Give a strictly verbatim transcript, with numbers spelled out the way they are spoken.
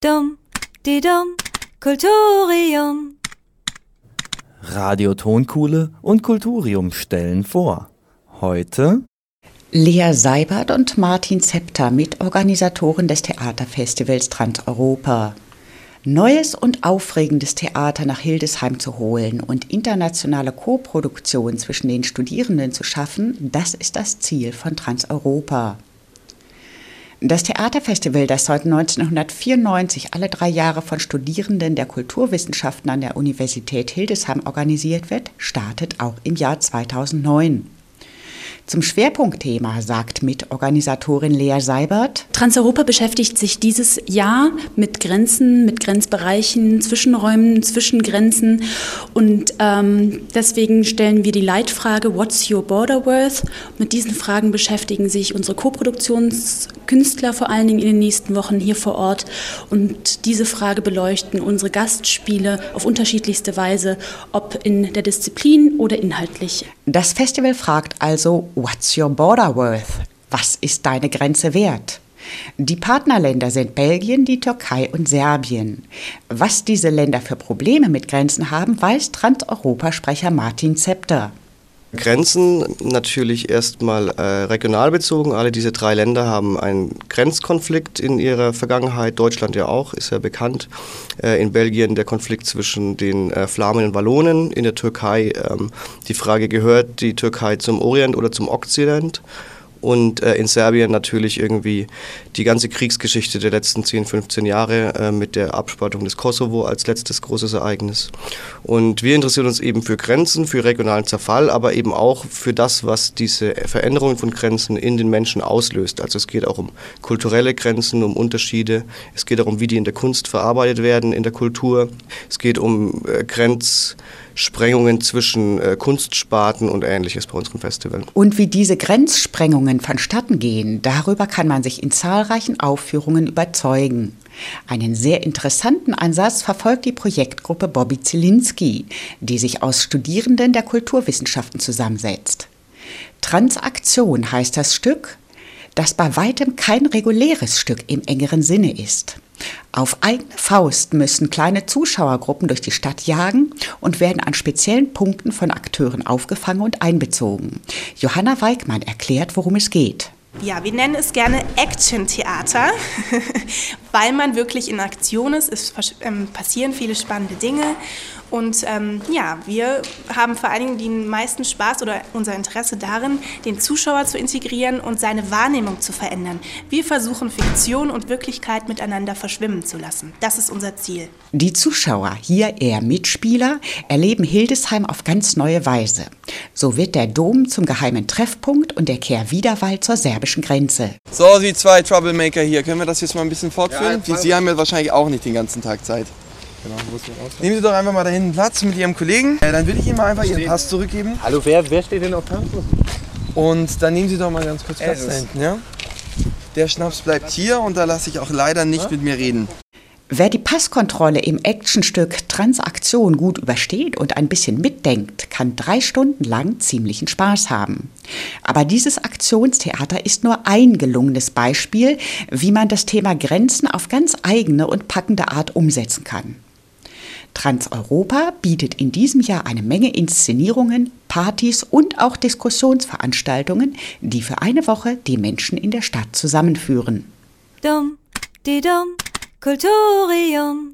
Dum, di dum, Kulturium. Radio Tonkuhle und Kulturium stellen vor. Heute Lea Seibert und Martin Zepter, Mitorganisatoren des Theaterfestivals Transeuropa. Neues und aufregendes Theater nach Hildesheim zu holen und internationale Koproduktion zwischen den Studierenden zu schaffen, das ist das Ziel von Transeuropa. Das Theaterfestival, das seit neunzehnhundertvierundneunzig alle drei Jahre von Studierenden der Kulturwissenschaften an der Universität Hildesheim organisiert wird, startet auch im Jahr zweitausendneun. Zum Schwerpunktthema sagt Mitorganisatorin Lea Seibert: Transeuropa beschäftigt sich dieses Jahr mit Grenzen, mit Grenzbereichen, Zwischenräumen, Zwischengrenzen und ähm, deswegen stellen wir die Leitfrage What's your border worth? Mit diesen Fragen beschäftigen sich unsere Koproduktionskünstler vor allen Dingen in den nächsten Wochen hier vor Ort und diese Frage beleuchten unsere Gastspiele auf unterschiedlichste Weise, ob in der Disziplin oder inhaltlich. Das Festival fragt also What's your border worth? Was ist deine Grenze wert? Die Partnerländer sind Belgien, die Türkei und Serbien. Was diese Länder für Probleme mit Grenzen haben, weiß Transeuropa-Sprecher Martin Zepter. Grenzen natürlich erstmal äh, regional bezogen. Alle diese drei Länder haben einen Grenzkonflikt in ihrer Vergangenheit. Deutschland ja auch, ist ja bekannt. Äh, in Belgien der Konflikt zwischen den äh, Flamen und Wallonen. In der Türkei ähm, die Frage, gehört die Türkei zum Orient oder zum Okzident? Und äh, in Serbien natürlich irgendwie die ganze Kriegsgeschichte der letzten zehn, fünfzehn Jahre äh, mit der Abspaltung des Kosovo als letztes großes Ereignis. Und wir interessieren uns eben für Grenzen, für regionalen Zerfall, aber eben auch für das, was diese Veränderungen von Grenzen in den Menschen auslöst. Also es geht auch um kulturelle Grenzen, um Unterschiede. Es geht darum, wie die in der Kunst verarbeitet werden, in der Kultur. Es geht um äh, Grenzsprengungen zwischen äh, Kunstsparten und Ähnliches bei unserem Festival. Und wie diese Grenzsprengungen vonstatten gehen, darüber kann man sich in zahlreichen Aufführungen überzeugen. Einen sehr interessanten Ansatz verfolgt die Projektgruppe Bobby Zielinski, die sich aus Studierenden der Kulturwissenschaften zusammensetzt. Transaktion heißt das Stück, das bei weitem kein reguläres Stück im engeren Sinne ist. Auf eigene Faust müssen kleine Zuschauergruppen durch die Stadt jagen und werden an speziellen Punkten von Akteuren aufgefangen und einbezogen. Johanna Weigmann erklärt, worum es geht. Ja, wir nennen es gerne Action-Theater, weil man wirklich in Aktion ist. Es ähm, passieren viele spannende Dinge. Und ähm, ja, wir haben vor allen Dingen den meisten Spaß oder unser Interesse darin, den Zuschauer zu integrieren und seine Wahrnehmung zu verändern. Wir versuchen, Fiktion und Wirklichkeit miteinander verschwimmen zu lassen. Das ist unser Ziel. Die Zuschauer, hier eher Mitspieler, erleben Hildesheim auf ganz neue Weise. So wird der Dom zum geheimen Treffpunkt und der Kehrwiederwald zur serbischen Grenze. So, Sie zwei Troublemaker hier, können wir das jetzt mal ein bisschen fortführen? Ja, Sie haben ja wahrscheinlich auch nicht den ganzen Tag Zeit. Genau, nehmen Sie doch einfach mal da hinten Platz mit Ihrem Kollegen. Äh, dann würde ich Ihnen mal einfach Ihren Pass zurückgeben. Hallo, wer, wer steht denn auf Tanz? Und dann nehmen Sie doch mal ganz kurz Platz da hinten, ja? Der Schnaps bleibt hier und da lasse ich auch leider nicht mit mir reden. Wer die Passkontrolle im Actionstück Transaktion gut übersteht und ein bisschen mitdenkt, kann drei Stunden lang ziemlichen Spaß haben. Aber dieses Aktionstheater ist nur ein gelungenes Beispiel, wie man das Thema Grenzen auf ganz eigene und packende Art umsetzen kann. Transeuropa bietet in diesem Jahr eine Menge Inszenierungen, Partys und auch Diskussionsveranstaltungen, die für eine Woche die Menschen in der Stadt zusammenführen. Dum, di dum, Kulturium.